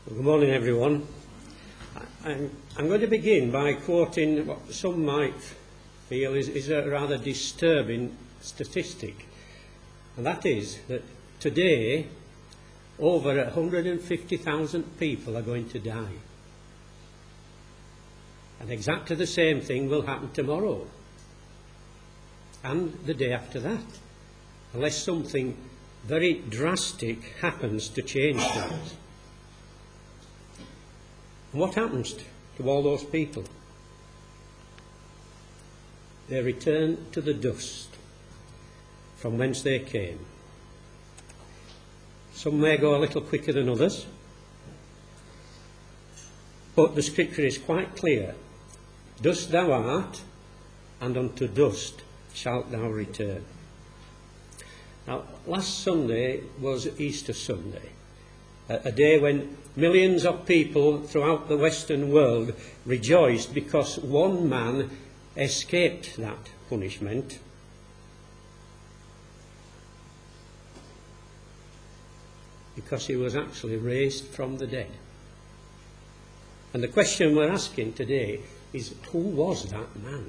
Good morning, everyone. I'm going to begin by quoting what some might feel is a rather disturbing statistic, and that is that today over 150,000 people are going to die. And exactly the same thing will happen tomorrow and the day after that, unless something very drastic happens to change things. And what happens to all those people? They return to the dust from whence they came. Some may go a little quicker than others, but the scripture is quite clear. Dust thou art, and unto dust shalt thou return. Now, last Sunday was Easter Sunday, a day when millions of people throughout the Western world rejoiced because one man escaped that punishment. Because he was actually raised from the dead. And the question we're asking today is, who was that man?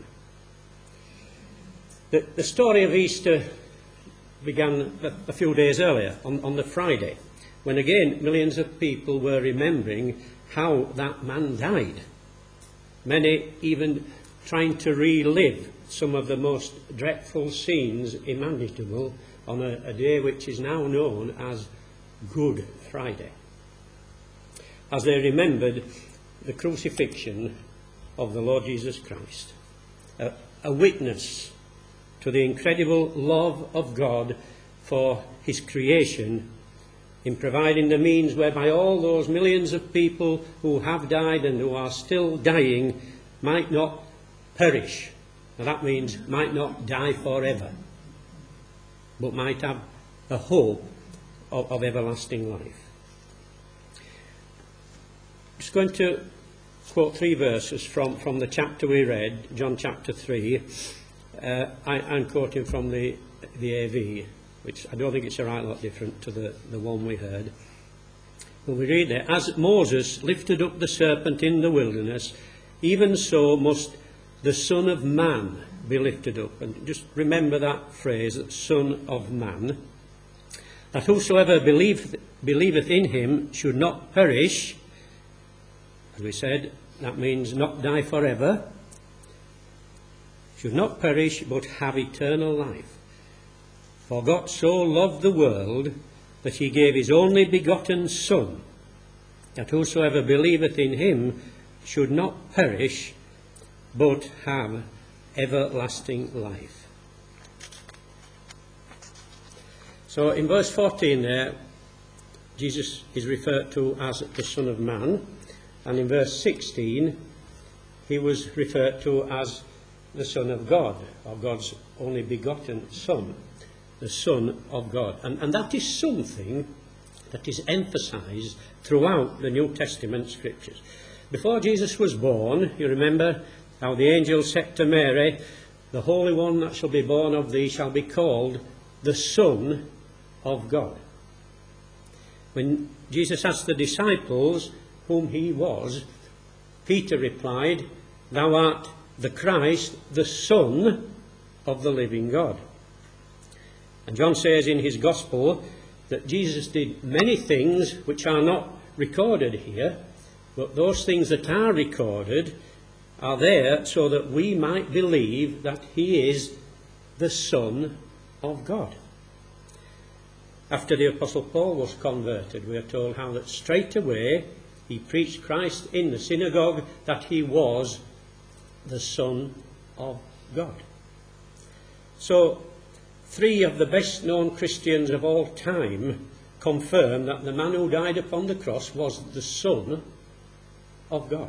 The story of Easter began a few days earlier, on the Friday, when again millions of people were remembering how that man died. Many even trying to relive some of the most dreadful scenes imaginable on a day which is now known as Good Friday, as they remembered the crucifixion of the Lord Jesus Christ, a witness to the incredible love of God for his creation in providing the means whereby all those millions of people who have died and who are still dying might not perish. Now that means might not die forever, but might have a hope of everlasting life. I'm just going to quote 3 verses from the chapter we read, John chapter 3. I'm quoting from the AV, which I don't think it's a right lot different to the one we heard. But we read there, as Moses lifted up the serpent in the wilderness, even so must the Son of Man be lifted up. And just remember that phrase, Son of Man. That whosoever believeth in him should not perish. As we said, that means not die forever. Should not perish, but have eternal life. For God so loved the world that he gave his only begotten Son, that whosoever believeth in him should not perish, but have everlasting life. So in verse 14 there, Jesus is referred to as the Son of Man, and in verse 16 he was referred to as the Son of God, or God's only begotten Son, the Son of God. And that is something that is emphasized throughout the New Testament scriptures. Before Jesus was born, you remember how the angel said to Mary, the Holy One that shall be born of thee shall be called the Son of God. When Jesus asked the disciples whom he was, Peter replied, thou art the Christ, the Son of the living God. And John says in his Gospel that Jesus did many things which are not recorded here, but those things that are recorded are there so that we might believe that he is the Son of God. After the Apostle Paul was converted, we are told how that straight away he preached Christ in the synagogue, that he was the Son of God. So 3 of the best known Christians of all time confirm that the man who died upon the cross was the Son of God.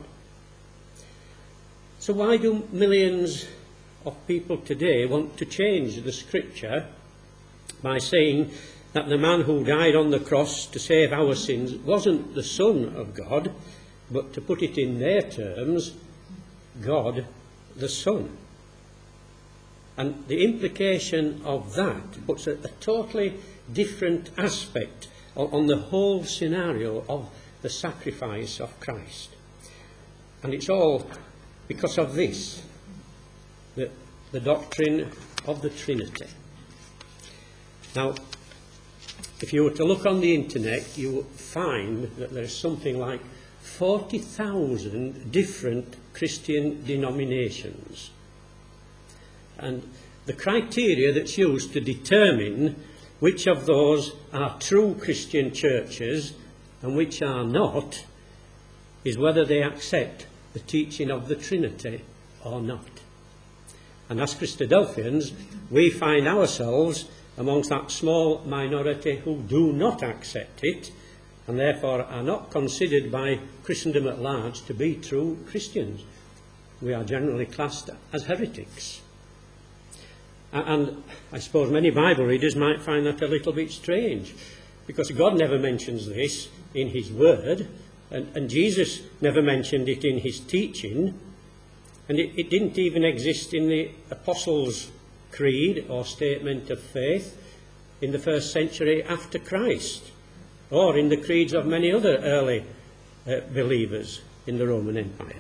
So why do millions of people today want to change the scripture by saying that the man who died on the cross to save our sins wasn't the Son of God, but, to put it in their terms, God the Son? And the implication of that puts a totally different aspect on the whole scenario of the sacrifice of Christ. And it's all because of this, the doctrine of the Trinity. Now, if you were to look on the internet, you will find that there's something like 40,000 different Christian denominations. And the criteria that's used to determine which of those are true Christian churches and which are not is whether they accept the teaching of the Trinity or not. And as Christadelphians, we find ourselves amongst that small minority who do not accept it, and therefore are not considered by Christendom at large to be true Christians. We are generally classed as heretics. And I suppose many Bible readers might find that a little bit strange, because God never mentions this in his word, and Jesus never mentioned it in his teaching, and it didn't even exist in the Apostles' Creed or Statement of Faith in the first century after Christ, or in the creeds of many other early believers in the Roman Empire.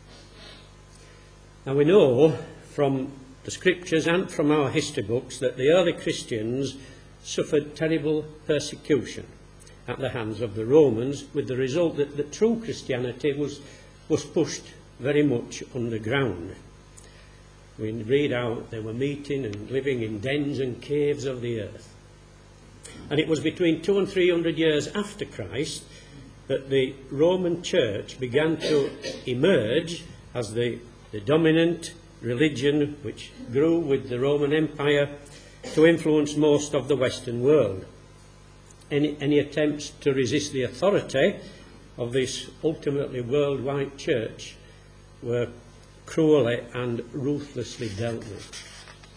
Now we know from the scriptures and from our history books that the early Christians suffered terrible persecution at the hands of the Romans, with the result that the true Christianity was pushed very much underground. We read how they were meeting and living in dens and caves of the earth. And it was between 200 and 300 years after Christ that the Roman Church began to emerge as the dominant religion which grew with the Roman Empire to influence most of the Western world. Any attempts to resist the authority of this ultimately worldwide church were cruelly and ruthlessly dealt with.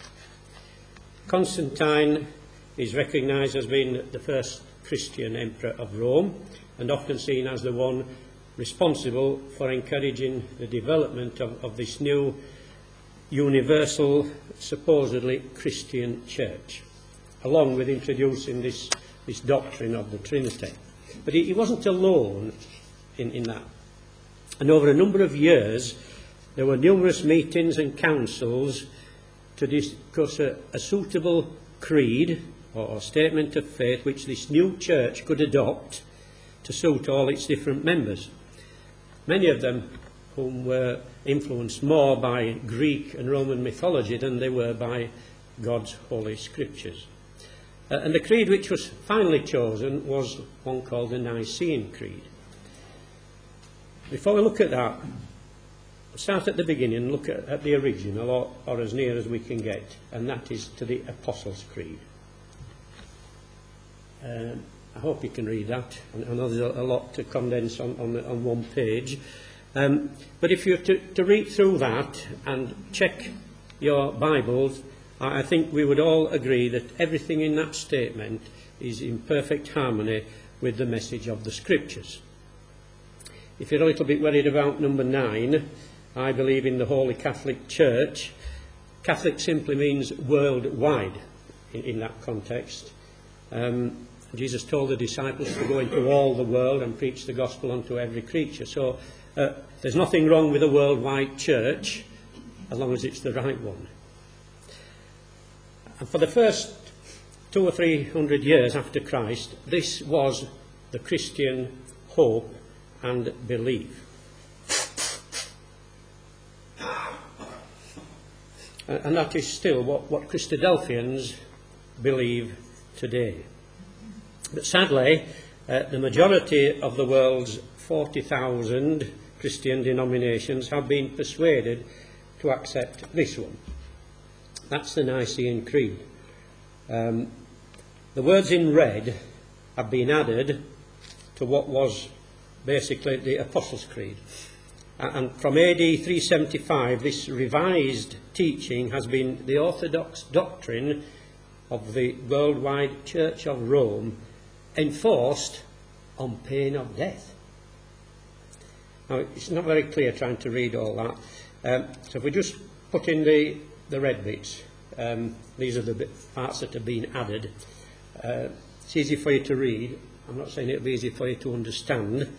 Constantine is recognised as being the first Christian emperor of Rome, and often seen as the one responsible for encouraging the development of this new universal, supposedly Christian church, along with introducing this doctrine of the Trinity. But he wasn't alone in that. And over a number of years, there were numerous meetings and councils to discuss a suitable creed or statement of faith which this new church could adopt to suit all its different members. Many of them whom were influenced more by Greek and Roman mythology than they were by God's holy scriptures. And the creed which was finally chosen was one called the Nicene Creed. Before we look at that, we'll start at the beginning and look at the original, or as near as we can get, and that is to the Apostles' Creed. I hope you can read that. I know there's a lot to condense on one page. But if you're to read through that and check your Bibles, I think we would all agree that everything in that statement is in perfect harmony with the message of the Scriptures. If you're a little bit worried about number 9, I believe in the Holy Catholic Church. Catholic simply means worldwide in that context. Jesus told the disciples to go into all the world and preach the gospel unto every creature. So there's nothing wrong with a worldwide church as long as it's the right one. And for the first 200 or 300 years after Christ, this was the Christian hope and belief. And that is still what Christadelphians believe today. But sadly, the majority of the world's 40,000 Christian denominations have been persuaded to accept this one. That's the Nicene Creed. The words in red have been added to what was basically the Apostles' Creed. And from AD 375, this revised teaching has been the orthodox doctrine of the worldwide Church of Rome, enforced on pain of death. Now, it's not very clear trying to read all that. So if we just put in the red bits, these are the parts that have been added. It's easy for you to read. I'm not saying it'll be easy for you to understand.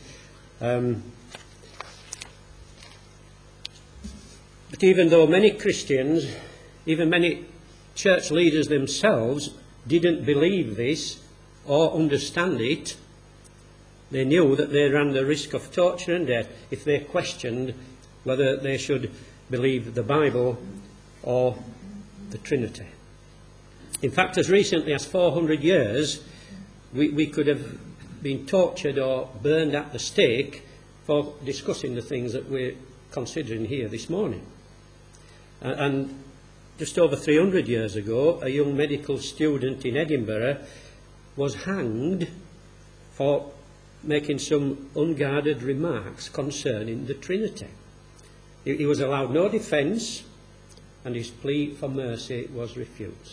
But even though many Christians, even many church leaders themselves, didn't believe this or understand it, they knew that they ran the risk of torture and death if they questioned whether they should believe the Bible or the Trinity. In fact, as recently as 400 years, we could have been tortured or burned at the stake for discussing the things that we're considering here this morning. And just over 300 years ago, a young medical student in Edinburgh was hanged for making some unguarded remarks concerning the Trinity. He was allowed no defence, and his plea for mercy was refused.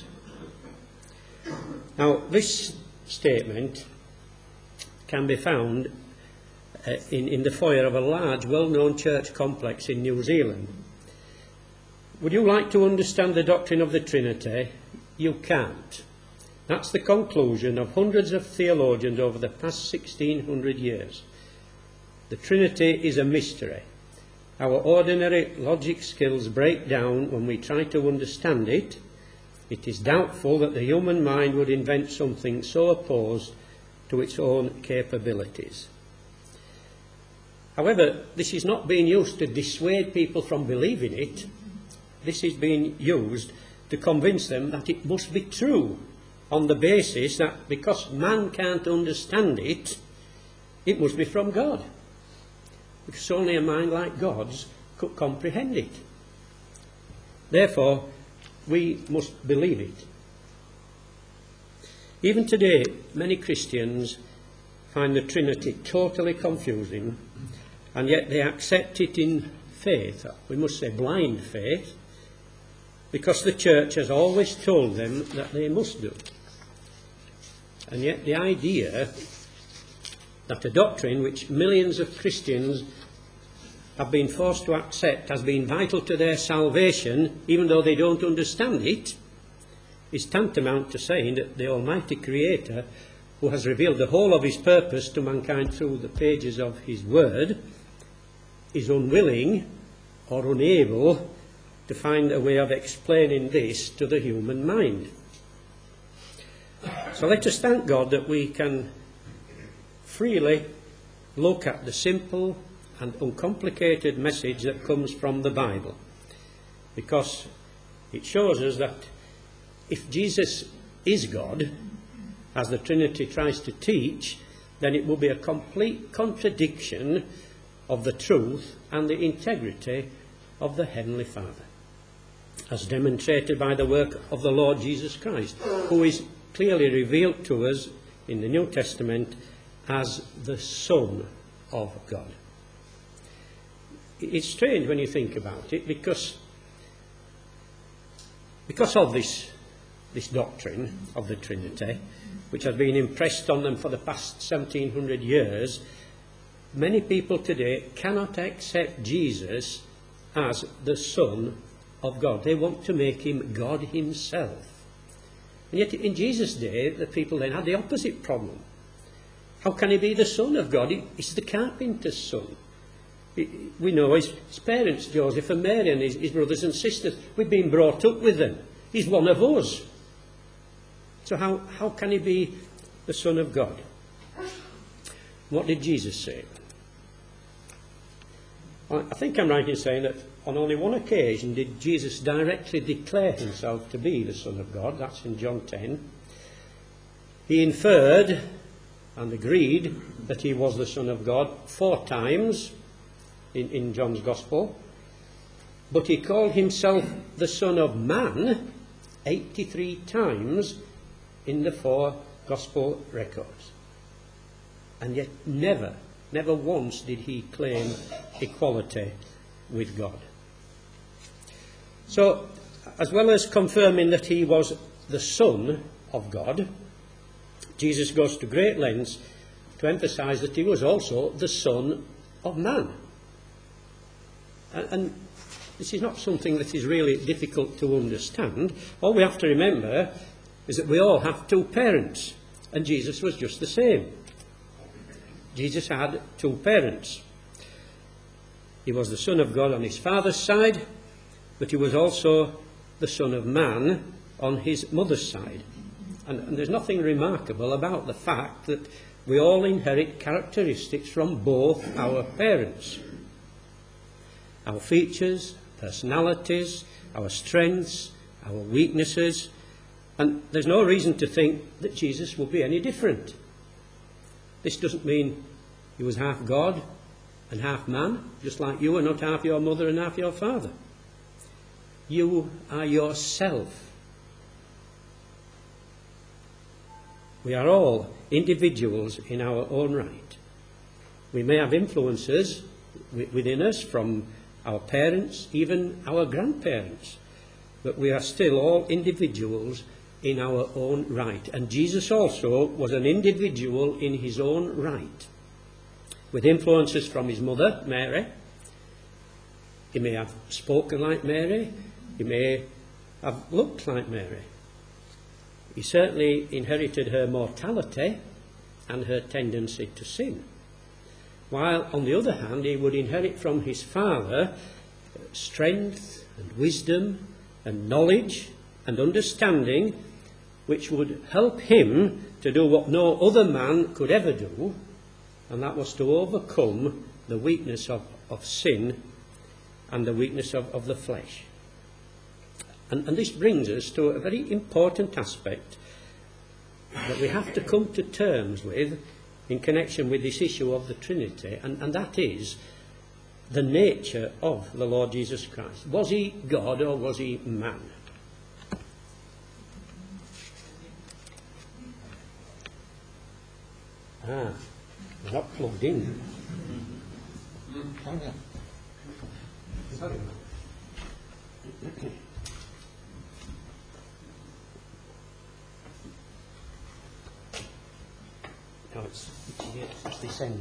Now, this statement can be found in the foyer of a large, well-known church complex in New Zealand. Would you like to understand the doctrine of the Trinity? You can't. That's the conclusion of hundreds of theologians over the past 1600 years. The Trinity is a mystery. Our ordinary logic skills break down when we try to understand it. It is doubtful that the human mind would invent something so opposed to its own capabilities. However, this is not being used to dissuade people from believing it. This is being used to convince them that it must be true, on the basis that because man can't understand it, it must be from God. Because only a mind like God's could comprehend it. Therefore, we must believe it. Even today, many Christians find the Trinity totally confusing, and yet they accept it in faith, we must say blind faith, because the church has always told them that they must do. And yet the idea that a doctrine which millions of Christians have been forced to accept as being vital to their salvation, even though they don't understand it, is tantamount to saying that the Almighty Creator, who has revealed the whole of his purpose to mankind through the pages of his Word, is unwilling or unable to find a way of explaining this to the human mind. So let us thank God that we can freely look at the simple and uncomplicated message that comes from the Bible, because it shows us that if Jesus is God, as the Trinity tries to teach, then it will be a complete contradiction of the truth and the integrity of the Heavenly Father, as demonstrated by the work of the Lord Jesus Christ, who is clearly revealed to us in the New Testament as the Son of God. It's strange when you think about it, because of this doctrine of the Trinity, which has been impressed on them for the past 1700 years, many people today cannot accept Jesus as the Son of God. They want to make him God himself. And yet in Jesus' day, the people then had the opposite problem. How can he be the Son of God? He's the carpenter's son. We know his parents, Joseph and Mary, and his brothers and sisters. We've been brought up with them. He's one of us. So how can he be the Son of God? What did Jesus say? Well, I think I'm right in saying that on only one occasion did Jesus directly declare himself to be the Son of God. That's in John 10. He inferred and agreed that he was the Son of God 4 times in John's Gospel. But he called himself the Son of Man 83 times in the 4 Gospel records. And yet never once did he claim equality with God. So, as well as confirming that he was the Son of God, Jesus goes to great lengths to emphasize that he was also the Son of Man. And this is not something that is really difficult to understand. All we have to remember is that we all have 2 parents, and Jesus was just the same. Jesus had two parents. He was the Son of God on his father's side, but he was also the Son of Man on his mother's side. And there's nothing remarkable about the fact that we all inherit characteristics from both our parents. Our features, personalities, our strengths, our weaknesses, and there's no reason to think that Jesus would be any different. This doesn't mean he was half God and half man, just like you are not half your mother and half your father. You are yourself. We are all individuals in our own right. We may have influences within us from our parents, even our grandparents, but we are still all individuals in our own right. And Jesus also was an individual in his own right, with influences from his mother, Mary. He may have spoken like Mary. He may have looked like Mary. He certainly inherited her mortality and her tendency to sin. While, on the other hand, he would inherit from his father strength and wisdom and knowledge and understanding, which would help him to do what no other man could ever do, and that was to overcome the weakness of sin and the weakness of the flesh. And this brings us to a very important aspect that we have to come to terms with in connection with this issue of the Trinity, and that is the nature of the Lord Jesus Christ. Was he God or was he man? We're not plugged in. Sorry, man. No, it's this end.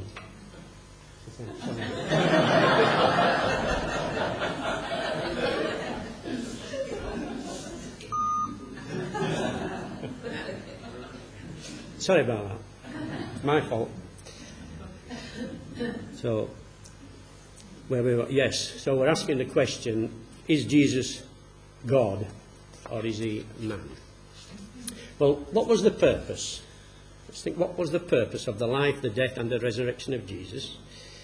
Sorry about that. It's my fault. So, where we were, yes. So we're asking the question: is Jesus God, or is he man? Well, what was the purpose? Let's think, what was the purpose of the life, the death and the resurrection of Jesus?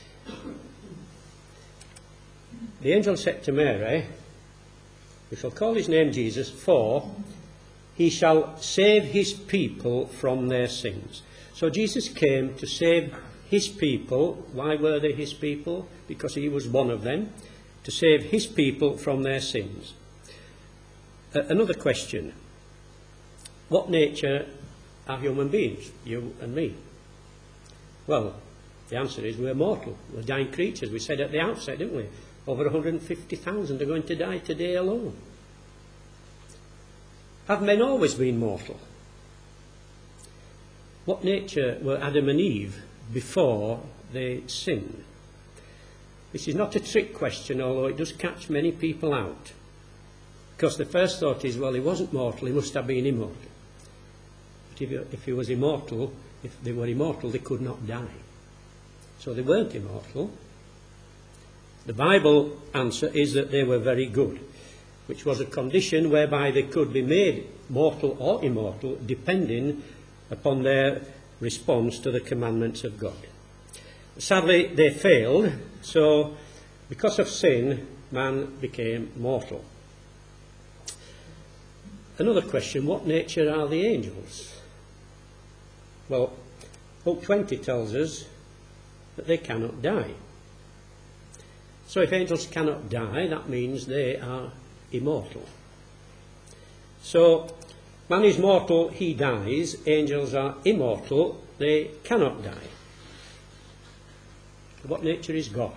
The angel said to Mary, "We shall call his name Jesus, for he shall save his people from their sins." So Jesus came to save his people. Why were they his people? Because he was one of them. To save his people from their sins. Another question: what nature are human beings, you and me? Well, the answer is we're mortal. We're dying creatures. We said at the outset, didn't we? Over 150,000 are going to die today alone. Have men always been mortal? What nature were Adam and Eve before they sinned? This is not a trick question, although it does catch many people out. Because the first thought is, well, he wasn't mortal, he must have been immortal. But if he was immortal, if they were immortal, they could not die. So they weren't immortal. The Bible answer is that they were very good, which was a condition whereby they could be made mortal or immortal, depending upon their response to the commandments of God. Sadly, they failed, so because of sin, man became mortal. Another question: what nature are the angels? Well, Book 20 tells us that they cannot die. So if angels cannot die, that means they are immortal. So man is mortal, he dies. Angels are immortal, they cannot die. What nature is God?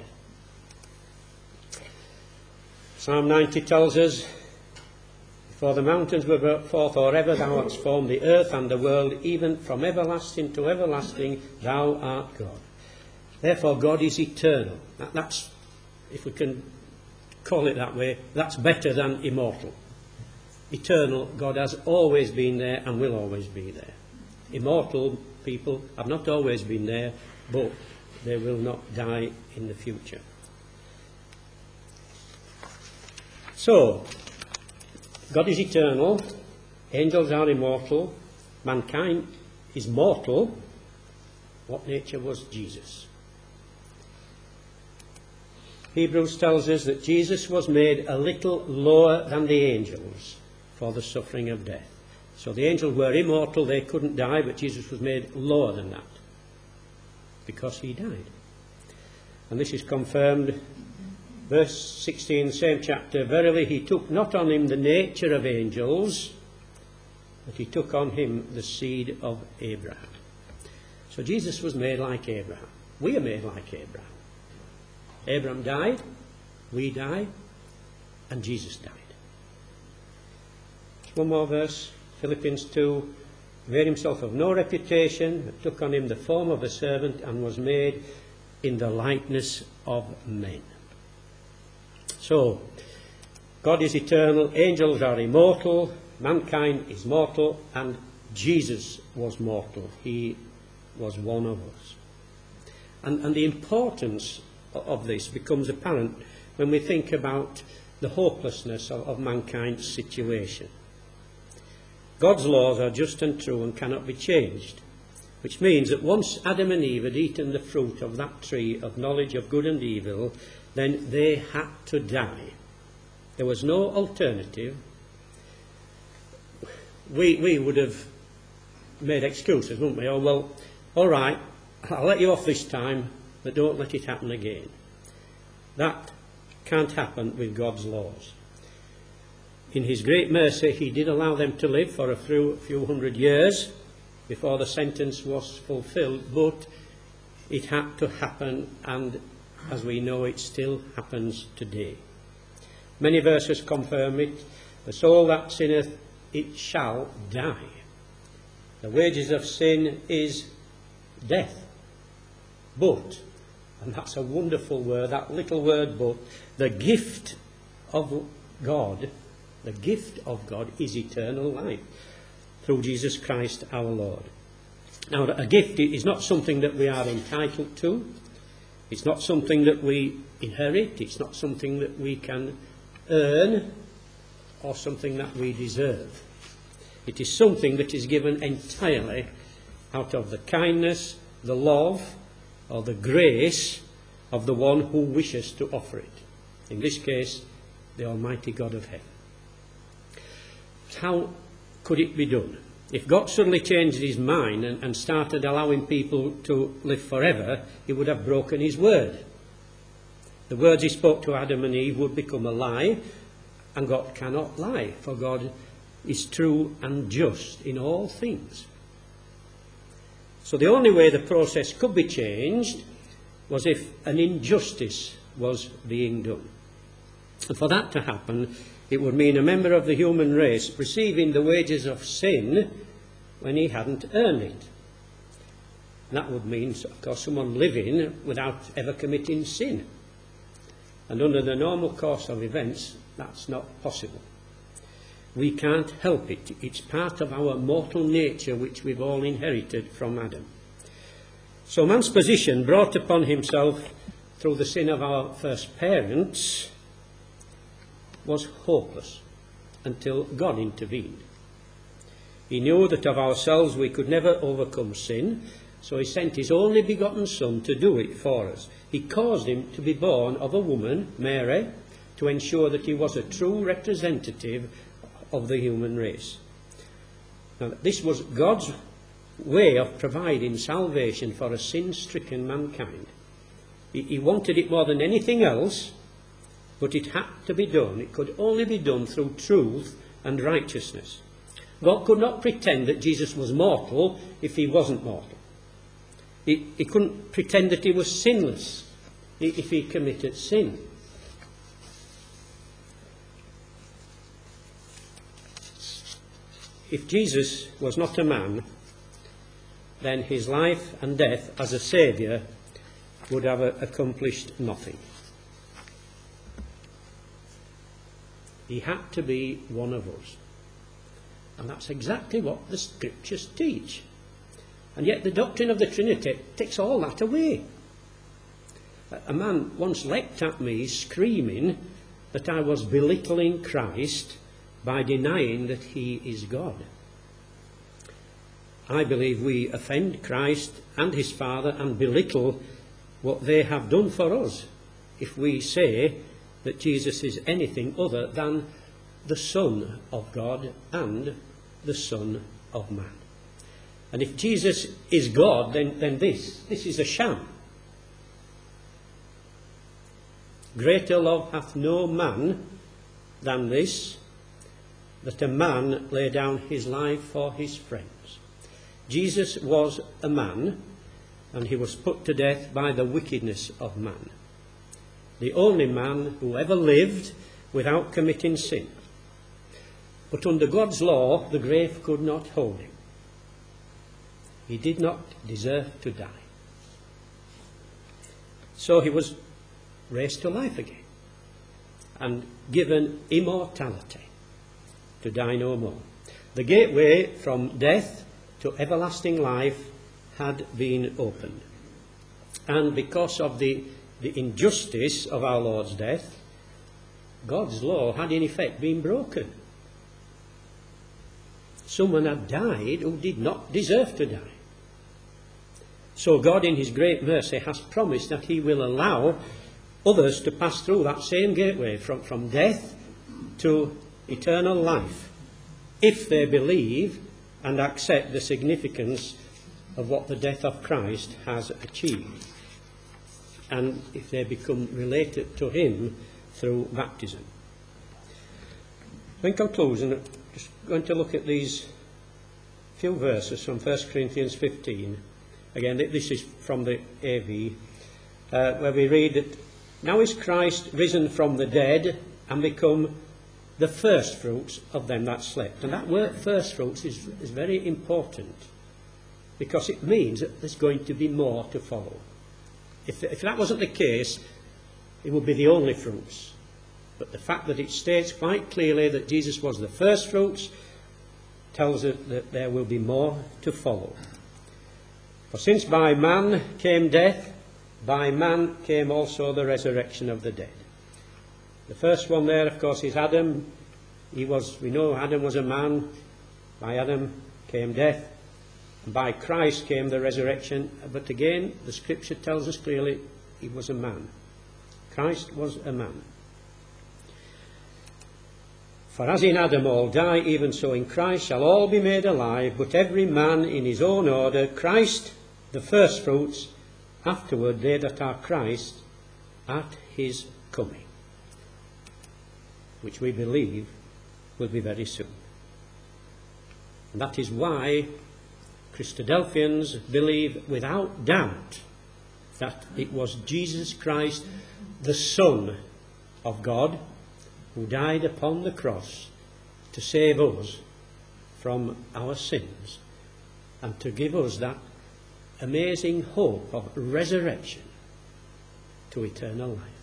Psalm 90 tells us, "For the mountains were brought forth, or ever thou hast formed the earth and the world, even from everlasting to everlasting, thou art God." Therefore God is eternal. That's, if we can call it that way, that's better than immortal. Eternal, God has always been there and will always be there. Immortal people have not always been there but they will not die in the future. So, God is eternal, angels are immortal, mankind is mortal. What nature was Jesus? Hebrews tells us that Jesus was made a little lower than the angels for the suffering of death. So the angels were immortal, they couldn't die, but Jesus was made lower than that because he died. And this is confirmed, verse 16, same chapter, verily he took not on him the nature of angels, but he took on him the seed of Abraham. So Jesus was made like Abraham. We are made like Abraham. Abraham died, we died, and Jesus died. One more verse, Philippians 2. Made himself of no reputation, but took on him the form of a servant, and was made in the likeness of men. So, God is eternal, angels are immortal, mankind is mortal, and Jesus was mortal. He was one of us. And the importance of this becomes apparent when we think about the hopelessness of mankind's situation. God's laws are just and true and cannot be changed, which means that once Adam and Eve had eaten the fruit of that tree of knowledge of good and evil, then they had to die. There was no alternative. We would have made excuses, wouldn't we? Oh, well, all right, I'll let you off this time, but don't let it happen again. That can't happen with God's laws. In his great mercy, he did allow them to live for a few hundred years before the sentence was fulfilled, but it had to happen, and as we know, it still happens today. Many verses confirm it. The soul that sinneth, it shall die. The wages of sin is death. But, and that's a wonderful word, that little word but, the gift of God is eternal life through Jesus Christ our Lord. Now, a gift is not something that we are entitled to. It's not something that we inherit. It's not something that we can earn or something that we deserve. It is something that is given entirely out of the kindness, the love, or the grace of the one who wishes to offer it. In this case, the Almighty God of heaven. How could it be done? If God suddenly changed his mind and started allowing people to live forever, he would have broken his word. The words he spoke to Adam and Eve would become a lie, and God cannot lie, for God is true and just in all things. So the only way the process could be changed was if an injustice was being done. And for that to happen, it would mean a member of the human race receiving the wages of sin when he hadn't earned it. And that would mean, of course, someone living without ever committing sin. And under the normal course of events, that's not possible. We can't help it. It's part of our mortal nature which we've all inherited from Adam. So man's position brought upon himself through the sin of our first parents was hopeless until God intervened. He knew that of ourselves we could never overcome sin, so he sent his only begotten Son to do it for us. He caused him to be born of a woman, Mary, to ensure that he was a true representative of the human race. Now, this was God's way of providing salvation for a sin-stricken mankind. He wanted it more than anything else, but it had to be done. It could only be done through truth and righteousness. God could not pretend that Jesus was mortal if he wasn't mortal. He couldn't pretend that he was sinless if he committed sin. If Jesus was not a man, then his life and death as a saviour would have accomplished nothing. He had to be one of us. And that's exactly what the scriptures teach. And yet the doctrine of the Trinity takes all that away. A man once leapt at me screaming that I was belittling Christ by denying that he is God. I believe we offend Christ and his Father and belittle what they have done for us if we say that Jesus is anything other than the Son of God and the Son of man. And if Jesus is God, then this is a sham. Greater love hath no man than this, that a man lay down his life for his friends. Jesus was a man, and he was put to death by the wickedness of man. The only man who ever lived without committing sin. But under God's law, the grave could not hold him. He did not deserve to die. So he was raised to life again and given immortality to die no more. The gateway from death to everlasting life had been opened. And because of the injustice of our Lord's death, God's law had in effect been broken. Someone had died who did not deserve to die. So God in his great mercy has promised that he will allow others to pass through that same gateway from death to eternal life, if they believe and accept the significance of what the death of Christ has achieved, and if they become related to him through baptism. In conclusion, I'm just going to look at these few verses from 1 Corinthians 15. Again, this is from the AV, where we read that, now is Christ risen from the dead and become the first fruits of them that slept. And that word first fruits is very important, because it means that there's going to be more to follow. If that wasn't the case, it would be the only fruits. But the fact that it states quite clearly that Jesus was the first fruits tells us that there will be more to follow. For since by man came death, by man came also the resurrection of the dead. The first one there, of course, is Adam. We know Adam was a man. By Adam came death. And by Christ came the resurrection. But again, the scripture tells us clearly he was a man. Christ was a man. For as in Adam all die, even so in Christ shall all be made alive, but every man in his own order, Christ the first fruits, afterward they that are Christ at his coming, which we believe will be very soon. And that is why Christadelphians believe without doubt that it was Jesus Christ, the Son of God, who died upon the cross to save us from our sins and to give us that amazing hope of resurrection to eternal life.